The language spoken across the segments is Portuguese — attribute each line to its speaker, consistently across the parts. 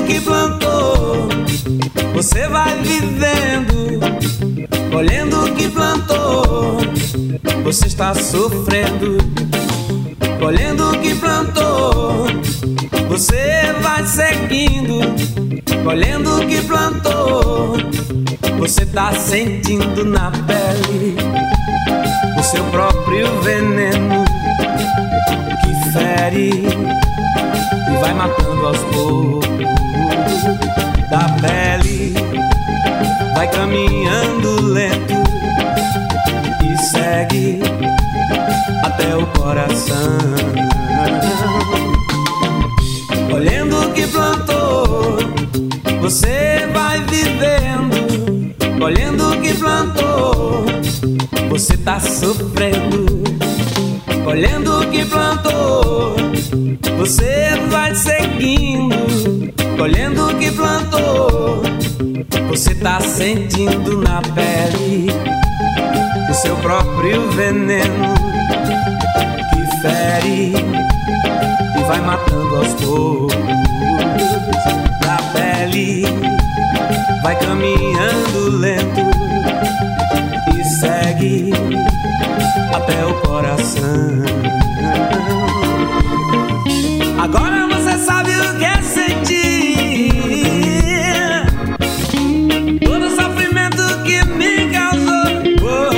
Speaker 1: que plantou, você vai vivendo. Colhendo o que plantou, você está sofrendo. Colhendo o que plantou, você vai seguindo. Colhendo o que plantou, você tá sentindo na pele o seu próprio veneno que fere e vai matando aos poucos da pele. Vai caminhando lento e segue até o coração. Colhendo o que plantou, você vai vivendo. Colhendo o que plantou, você tá sofrendo. Colhendo o que plantou, você vai seguindo. Colhendo o que plantou, você tá sentindo na pele o seu próprio veneno que fere e vai matando aos poucos da pele. Vai caminhando lento e segue até o coração. Agora você sabe o que é sentir todo o sofrimento que me causou.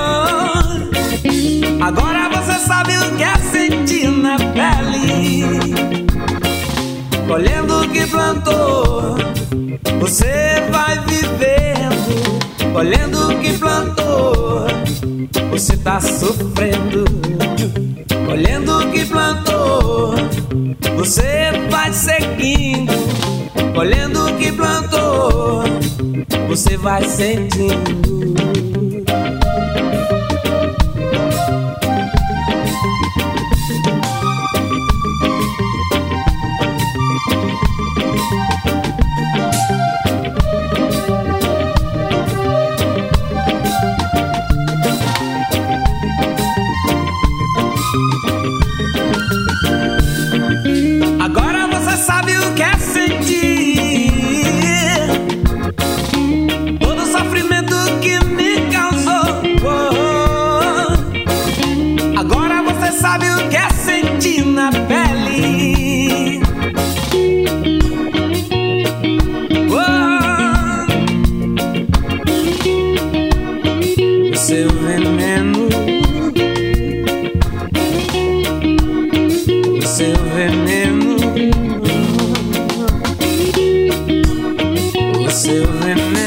Speaker 1: Agora você sabe o que é sentir na pele. Colhendo o que plantou, você vai vivendo. Colhendo o que plantou, você tá sofrendo. Colhendo o que plantou, você vai seguindo. Colhendo o que plantou, você vai sentindo. Agora você sabe o que é sentir todo o sofrimento que me causou. Agora você sabe o que é sentir na pele. O seu veneno, o seu veneno, o seu veneno.